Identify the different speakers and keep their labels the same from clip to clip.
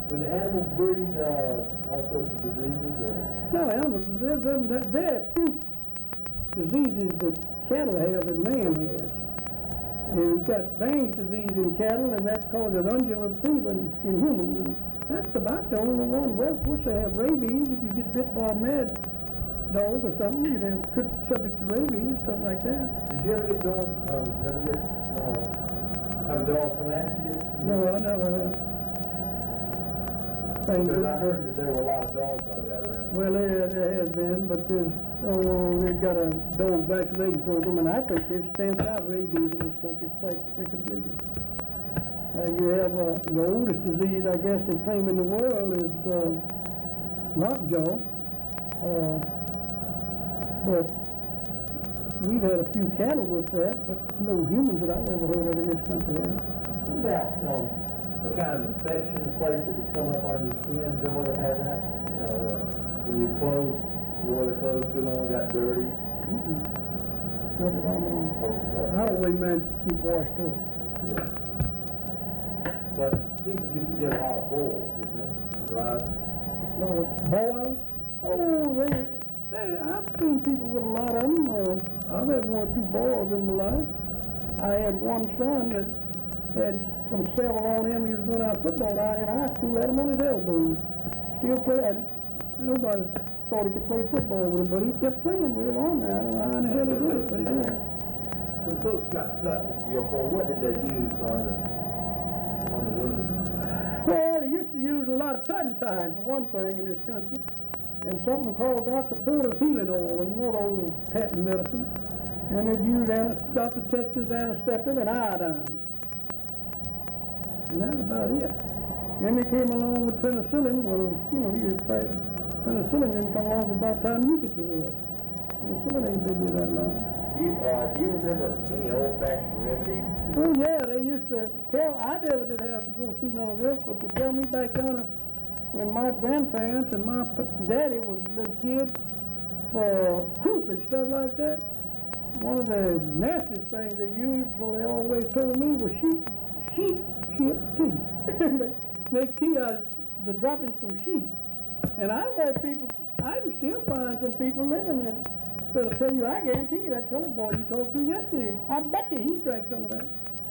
Speaker 1: Would the animals breed all sorts of diseases? Or?
Speaker 2: No, animals, there are very few diseases that cattle have that man has. And we've got Bangs disease in cattle, and that causes undulant fever in humans. And that's about the only one. Well, of course, they have rabies. If you get bit by a mad dog or something, you'd have subject to rabies, stuff like that.
Speaker 1: Did you ever get have a dog come after you?
Speaker 2: No, I never have.
Speaker 1: Because I heard that there were a lot of dogs like that around.
Speaker 2: Well, there has been, but we've got a dog vaccination program, and I think it stamps out rabies in this country practically completely. You have the oldest disease, I guess, they claim in the world is lockjaw. But we've had a few cattle with that, but no humans that I've ever heard of in this country have.
Speaker 1: What about what kind of infection place that would come up on your skin? Do you ever have that? You know, when you wore the clothes too long, got dirty?
Speaker 2: Nothing I know. I always managed to keep washed up.
Speaker 1: Yeah. But people used to get a lot of bulls, didn't they? Right?
Speaker 2: Boils? Oh, I've seen people with a lot of them. I've had one or two boils in my life. I had one son that had some several on him. He was going out football out in high school, had him on his elbows. Still played. Nobody thought he could play football with him, but he kept playing with it on there. I don't know how in the hell he did it, but he did.
Speaker 1: When folks got cut with your ball, what did they use on the wound?
Speaker 2: Well, they used to use a lot of turpentine for one thing in this country, and something called Dr. Porter's healing oil, and one old patent medicine, and they'd use Dr. Texas anesthetic and iodine. And that's about it. Then they came along with penicillin. Well, you know, penicillin didn't come along about the time you get to work. Penicillin ain't been here that long.
Speaker 1: Do you remember any old-fashioned remedies?
Speaker 2: Oh, yeah, they used to tell, I never did have to go through none of this, but they tell me back down when my grandparents and my daddy was a little kid for croup and stuff like that. One of the nastiest things they used, so they always told me, was sheep tea. Make tea out of the droppings from sheep. And I've had people, I can still find some people living there that'll tell you, I guarantee you, that colored boy you talked to yesterday, I bet you he drank some of that.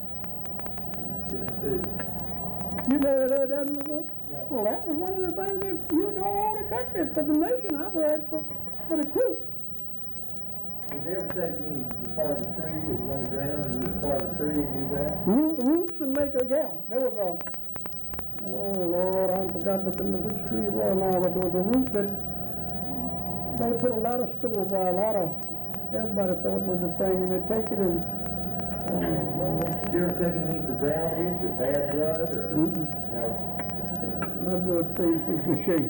Speaker 2: You never heard that before?
Speaker 1: Yeah.
Speaker 2: Well, that was one of the things they used all over the country for the nation. I've heard for the croup.
Speaker 1: Did they ever take any part of the tree that was underground and use part of the tree and use that?
Speaker 2: Roots and make a, yeah, there was a, oh Lord, I forgot which tree it was now, but there was a root that they put a lot of store by, everybody thought was the thing, and they'd take it and, oh Lord.
Speaker 1: Did you ever take anything for ground itch or bad blood or? No.
Speaker 2: My blood stays in shape.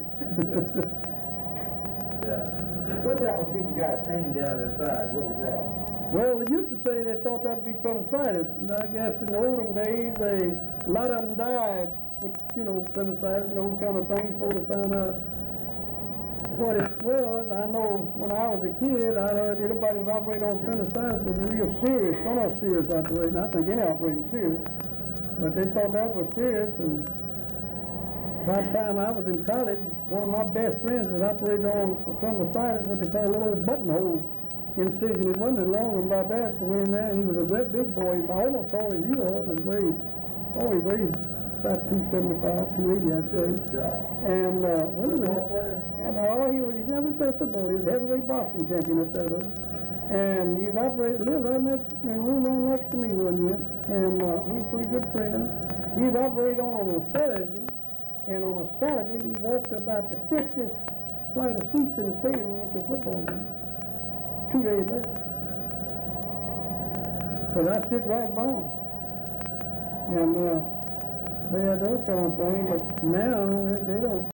Speaker 1: Yeah. What about when people got a pain down their side? What was that?
Speaker 2: Well, they used to say they thought that'd be appendicitis, and I guess in the olden days, a lot of them died with, appendicitis and those kind of things before they found out what it was. I know when I was a kid, I heard anybody that operated on appendicitis was real serious, not serious operation. I think any operation is serious, but they thought that was serious, and by the time I was in college, one of my best friends was operating on appendicitis, what they call a little buttonhole incision. It wasn't long about that to win there, and he was a great big boy, almost tall as you are, and he weighed about 275, 280, I'd say. And he never played football. He was a heavyweight boxing champion up there, though. And he lived right next in the room right next to me one year, and we were pretty good friends. He was operated on a Thursday, and on a Saturday he walked about the 50th flight of seats in the stadium and went to a football game. 2 days later. Because I sit right by him. And they had those kind of things, but now they don't